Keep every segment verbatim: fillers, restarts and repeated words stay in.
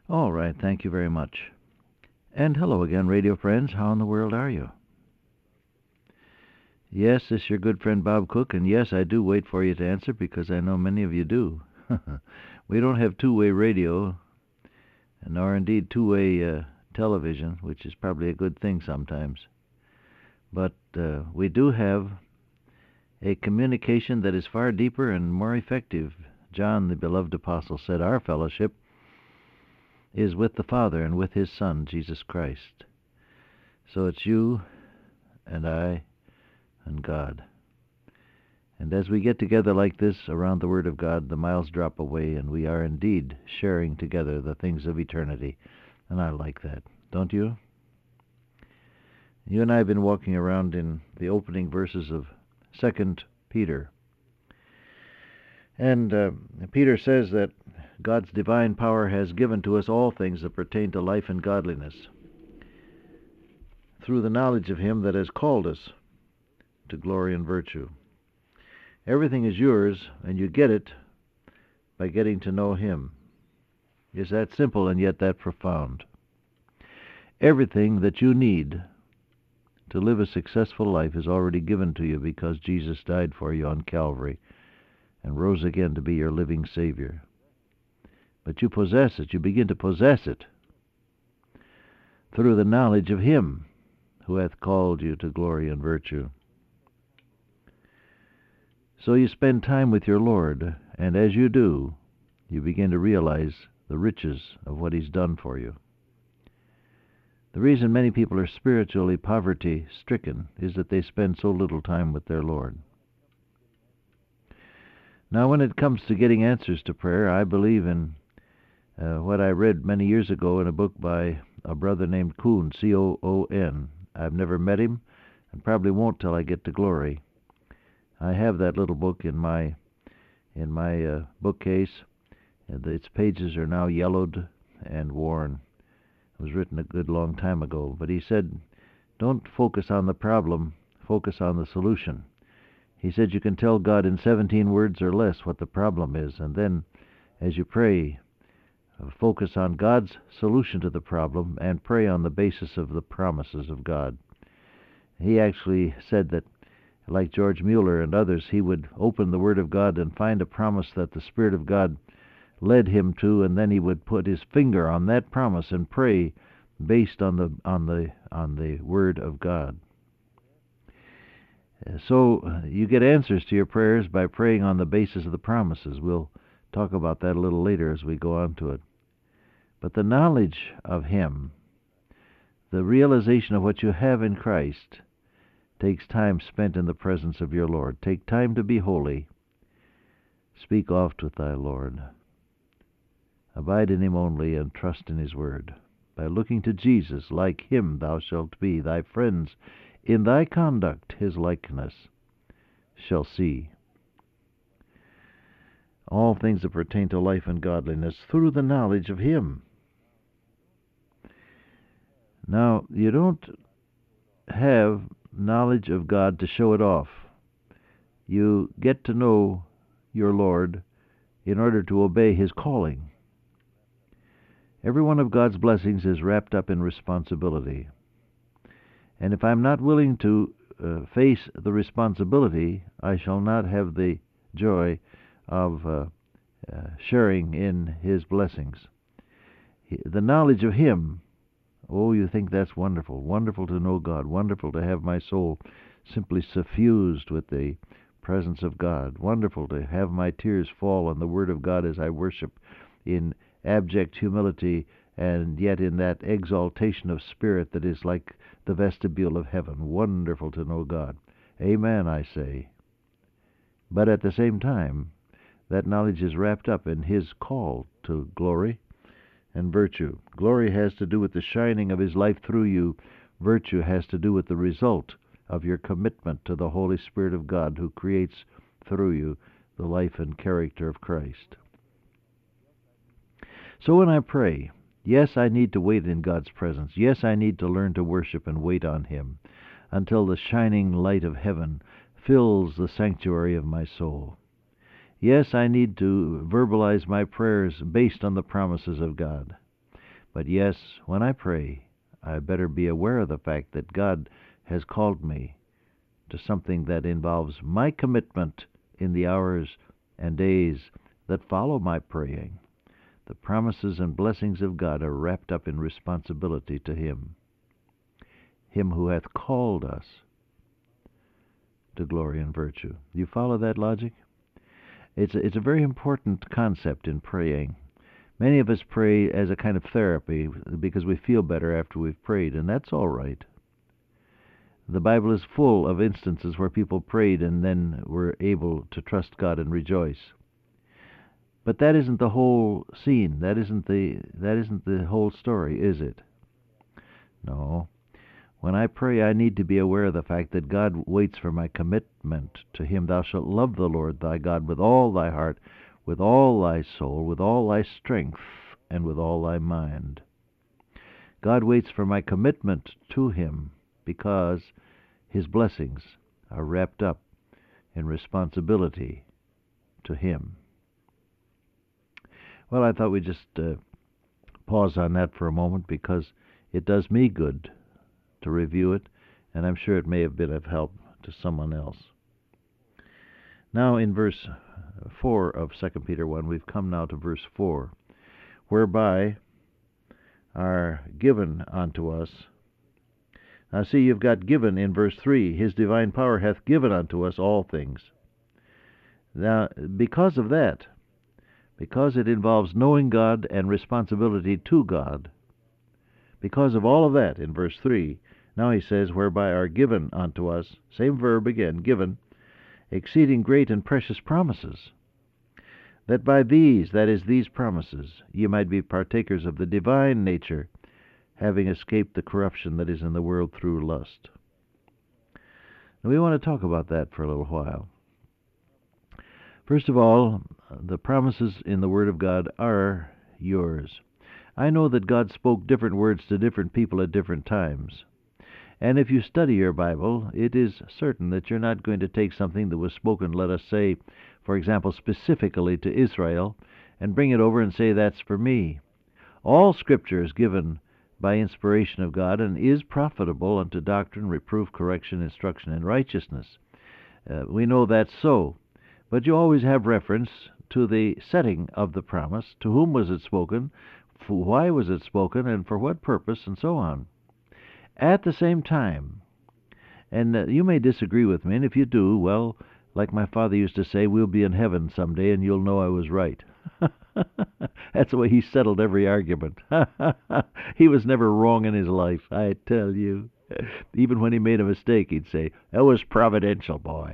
All right, thank you very much. And hello again, radio friends. How in the world are you? Yes, this is your good friend Bob Cook, and yes, I do wait for you to answer because I know many of you do. We don't have two-way radio, nor indeed two-way uh, television, which is probably a good thing sometimes. But uh, we do have a communication that is far deeper and more effective. John, the beloved apostle, said, "Our fellowship is with the Father and with His Son, Jesus Christ." So it's you and I and God. And as we get together like this around the Word of God, the miles drop away, and we are indeed sharing together the things of eternity. And I like that, don't you? You and I have been walking around in the opening verses of Second Peter. And uh, Peter says that God's divine power has given to us all things that pertain to life and godliness, through the knowledge of Him that has called us to glory and virtue. Everything is yours, and you get it by getting to know Him. It's that simple and yet that profound. Everything that you need to live a successful life is already given to you because Jesus died for you on Calvary and rose again to be your living Savior. But you possess it. You begin to possess it through the knowledge of Him who hath called you to glory and virtue. So you spend time with your Lord, and as you do, you begin to realize the riches of what He's done for you. The reason many people are spiritually poverty-stricken is that they spend so little time with their Lord. Now, when it comes to getting answers to prayer, I believe in uh, what I read many years ago in a book by a brother named Coon, C O O N. I've never met him, and probably won't till I get to glory. I have that little book in my in my uh, bookcase. And its pages are now yellowed and worn. It was written a good long time ago. But he said, don't focus on the problem, focus on the solution. He said you can tell God in seventeen words or less what the problem is, and then as you pray, focus on God's solution to the problem and pray on the basis of the promises of God. He actually said that, like George Mueller and others, he would open the Word of God and find a promise that the Spirit of God led him to, and then he would put his finger on that promise and pray based on the on the on the Word of God. So you get answers to your prayers by praying on the basis of the promises. We'll talk about that a little later as we go on to it. But the knowledge of Him, the realization of what you have in Christ, takes time spent in the presence of your Lord. Take time to be holy. Speak oft with thy Lord. Abide in Him only, and trust in His word. By looking to Jesus, like Him thou shalt be. Thy friends in thy conduct His likeness shall see. All things that pertain to life and godliness through the knowledge of Him. Now, you don't have knowledge of God to show it off. You get to know your Lord in order to obey His calling. Every one of God's blessings is wrapped up in responsibility. And if I'm not willing to uh, face the responsibility, I shall not have the joy of uh, uh, sharing in His blessings. The knowledge of Him, oh, you think that's wonderful. Wonderful to know God. Wonderful to have my soul simply suffused with the presence of God. Wonderful to have my tears fall on the Word of God as I worship in abject humility, and yet in that exaltation of spirit that is like the vestibule of heaven. Wonderful to know God. Amen, I say. But at the same time, that knowledge is wrapped up in His call to glory and virtue. Glory has to do with the shining of His life through you. Virtue has to do with the result of your commitment to the Holy Spirit of God, who creates through you the life and character of Christ. So when I pray, yes, I need to wait in God's presence. Yes, I need to learn to worship and wait on Him until the shining light of heaven fills the sanctuary of my soul. Yes, I need to verbalize my prayers based on the promises of God. But yes, when I pray, I better be aware of the fact that God has called me to something that involves my commitment in the hours and days that follow my praying. The promises and blessings of God are wrapped up in responsibility to Him, Him who hath called us to glory and virtue. You follow that logic? It's a, it's a very important concept in praying. Many of us pray as a kind of therapy because we feel better after we've prayed, and that's all right. The Bible is full of instances where people prayed and then were able to trust God and rejoice. But that isn't the whole scene. That isn't the that isn't the whole story, is it? No. When I pray, I need to be aware of the fact that God waits for my commitment to Him. Thou shalt love the Lord thy God with all thy heart, with all thy soul, with all thy strength, and with all thy mind. God waits for my commitment to Him because His blessings are wrapped up in responsibility to Him. Well, I thought we'd just uh, pause on that for a moment because it does me good to review it, and I'm sure it may have been of help to someone else. Now in verse four of Second Peter one, we've come now to verse four, whereby are given unto us. Now see, you've got given in verse three, His divine power hath given unto us all things. Now, because of that, because it involves knowing God and responsibility to God, because of all of that in verse three, now he says, whereby are given unto us, same verb again, given, exceeding great and precious promises, that by these, that is, these promises, ye might be partakers of the divine nature, having escaped the corruption that is in the world through lust. Now we want to talk about that for a little while. First of all, the promises in the Word of God are yours. I know that God spoke different words to different people at different times. And if you study your Bible, it is certain that you're not going to take something that was spoken, let us say, for example, specifically to Israel, and bring it over and say, that's for me. All Scripture is given by inspiration of God and is profitable unto doctrine, reproof, correction, instruction, and righteousness. Uh, we know that's so. But you always have reference to the setting of the promise, to whom was it spoken, why was it spoken, and for what purpose, and so on. At the same time, and uh, you may disagree with me, and if you do, well, like my father used to say, we'll be in heaven someday, and you'll know I was right. That's the way he settled every argument. He was never wrong in his life, I tell you. Even when he made a mistake, he'd say, that was providential, boy.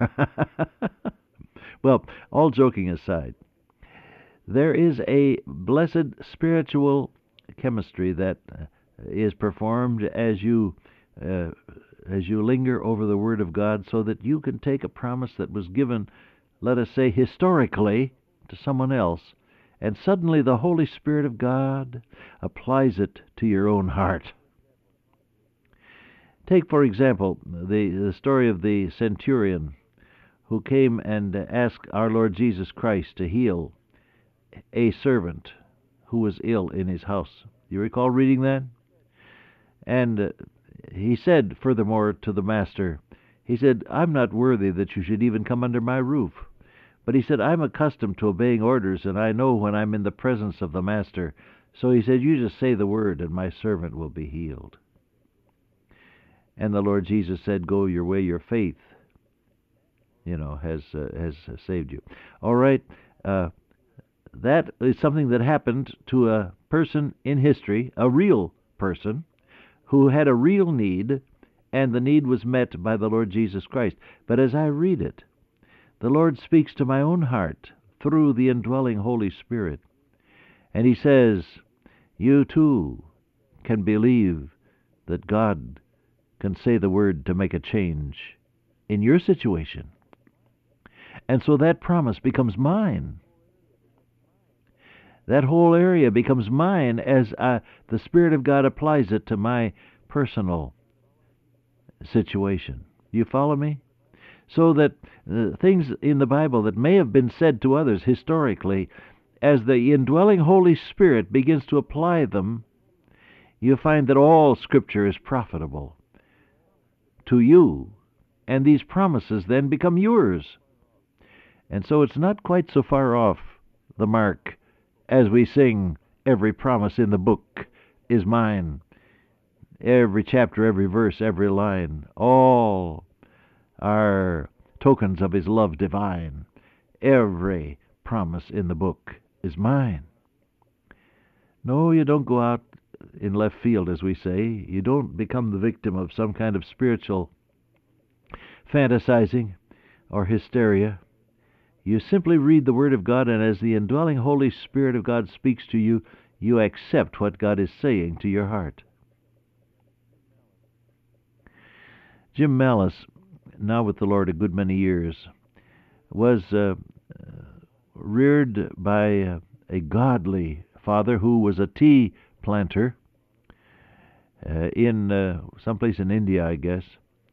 Well, all joking aside, there is a blessed spiritual chemistry that is performed as you uh, as you linger over the Word of God, so that you can take a promise that was given, let us say, historically to someone else, and suddenly the Holy Spirit of God applies it to your own heart. Take, for example, the, the story of the centurion who came and asked our Lord Jesus Christ to heal a servant who was ill in his house. You recall reading that? And uh, he said, furthermore, to the master, he said, I'm not worthy that you should even come under my roof. But he said, I'm accustomed to obeying orders, and I know when I'm in the presence of the master. So he said, you just say the word, and my servant will be healed. And the Lord Jesus said, go your way, your faith, you know, has uh, has saved you. All right, uh, that is something that happened to a person in history, a real person, who had a real need, and the need was met by the Lord Jesus Christ. But as I read it, the Lord speaks to my own heart through the indwelling Holy Spirit. And He says, you too can believe that God can say the word to make a change in your situation. And so that promise becomes mine. That whole area becomes mine as uh, the Spirit of God applies it to my personal situation. You follow me? So that uh, things in the Bible that may have been said to others historically, as the indwelling Holy Spirit begins to apply them you find that all Scripture is profitable to you, and these promises then become yours. And so it's not quite so far off the mark as we sing, every promise in the book is mine. Every chapter, every verse, every line, all are tokens of His love divine. Every promise in the book is mine. No, you don't go out in left field, as we say. You don't become the victim of some kind of spiritual fantasizing or hysteria. You simply read the Word of God, and as the indwelling Holy Spirit of God speaks to you, you accept what God is saying to your heart. Jim Malice, now with the Lord a good many years, was uh, reared by uh, a godly father who was a tea planter uh, in uh, someplace in India, I guess,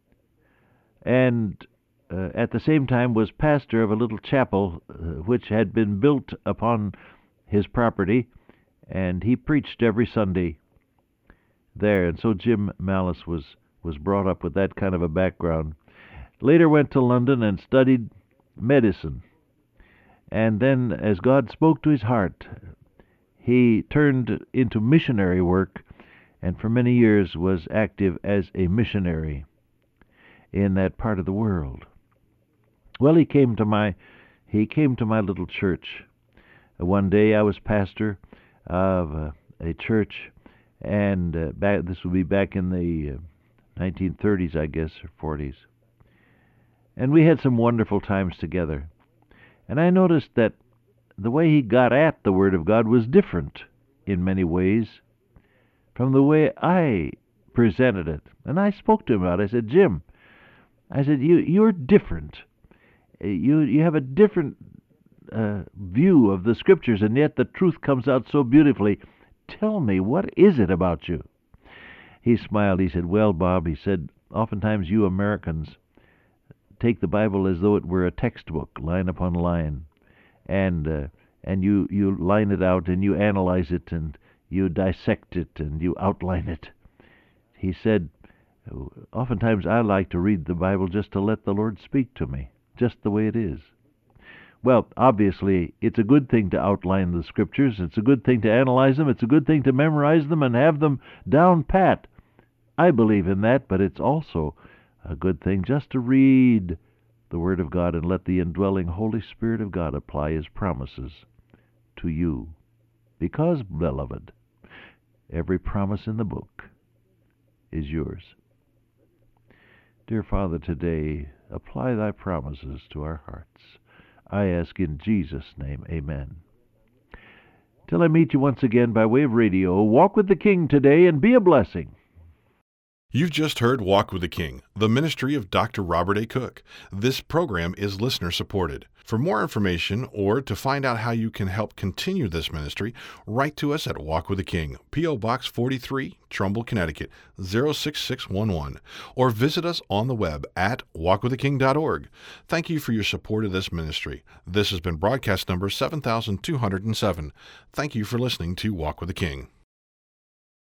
and uh, at the same time was pastor of a little chapel uh, which had been built upon his property, and he preached every Sunday there. And so Jim Malice was, was brought up with that kind of a background. Later went to London and studied medicine. And then, as God spoke to his heart, he turned into missionary work, and for many years was active as a missionary in that part of the world. Well, he came to my he came to my little church. One day I was pastor of a, a church, and uh, back, this would be back in the uh, nineteen thirties, I guess, or forties. And we had some wonderful times together. And I noticed that the way he got at the Word of God was different in many ways from the way I presented it. And I spoke to him about it. I said, Jim, I said, you, you're different. You, you have a different uh, view of the Scriptures, and yet the truth comes out so beautifully. Tell me, what is it about you? He smiled. He said, well, Bob, he said, oftentimes you Americans take the Bible as though it were a textbook, line upon line, and uh, and you, you line it out, and you analyze it, and you dissect it, and you outline it. He said, oftentimes I like to read the Bible just to let the Lord speak to me, just the way it is. Well, obviously, it's a good thing to outline the Scriptures. It's a good thing to analyze them. It's a good thing to memorize them and have them down pat. I believe in that, but it's also a good thing just to read the Word of God and let the indwelling Holy Spirit of God apply His promises to you. Because, beloved, every promise in the book is yours. Dear Father, today, apply Thy promises to our hearts. I ask in Jesus' name, amen. Till I meet you once again by way of radio, walk with the King today and be a blessing. You've just heard Walk with the King, the ministry of Doctor Robert A. Cook. This program is listener-supported. For more information or to find out how you can help continue this ministry, write to us at Walk with the King, P O. Box forty-three, Trumbull, Connecticut, zero six six one one, or visit us on the web at walk with the king dot org. Thank you for your support of this ministry. This has been broadcast number seven thousand two hundred seven. Thank you for listening to Walk with the King.